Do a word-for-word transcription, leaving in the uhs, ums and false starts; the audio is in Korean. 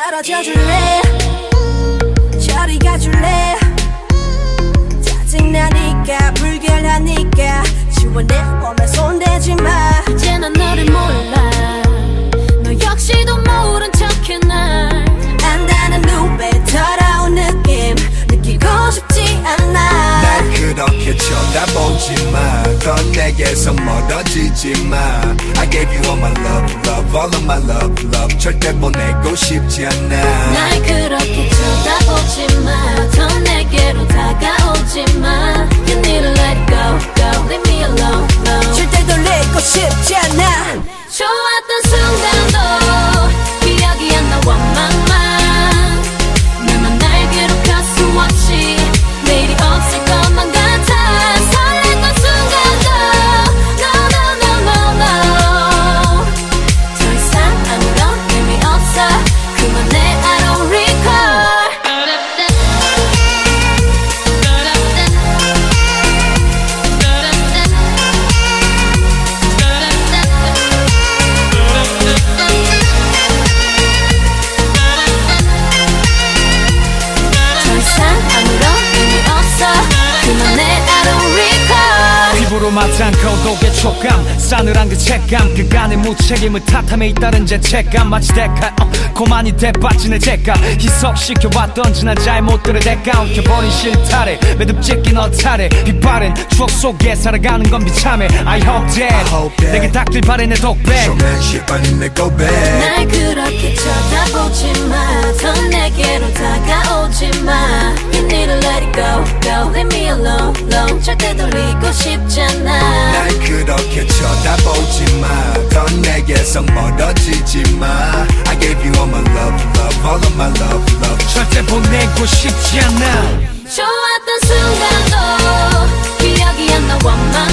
사라져 줄래 저리 가줄래 짜증나니까 불결하니까 지워 내 몸에 손대지 마 이제 난 너를 몰라 너 역시도 모른 척해 날 안다는 눈빛 더러운 느낌 느끼고 싶지 않아 날 그렇게 쳐다보지 마 더 내게서 멀어지지 마 I gave you all my love love all of my love love 절대 보내고 싶지 않아 날 그렇게 쳐다보지 마 더 내게로 다가오지 마 You need to let it go go leave me alone alone 절대 돌리고 싶지 않아 좋았던 순간도 기억이 안 나와 맘만 나만 날 괴롭힐 수 없이 내일이 없을 것만 같아 설렜던 순간도 No no no no no 더 이상 아무런 의미 없어 그만해 I don't recall 피부로 맞않고 독의 촉감 싸늘한 그 책감 그간의 무책임을 탓함에 잇따른 죄책감 마치 대가 어, 고만이 대빠진 내 죄가 희석시켜왔던 지난 잘못들의 대가 엉켜버린 실타래 매듭짓긴 어타래 빛바랜 추억 속에 살아가는 건 비참해 I hope that 내게 닥칠 바래 내 독백 쇼맨십 아닌 내 고백 날 그렇게 쳐다보지 마 더 내게로 다가오지 마 You need to let it go go leave me alone alone 절대 돌리고 싶지 않아 날 그렇게 쳐다보지 마 더 내게서 멀어지지 마 I gave you all my love love all of my love love 절대 보내고 싶지 않아 좋았던 순간도 기억이 안 나와 맘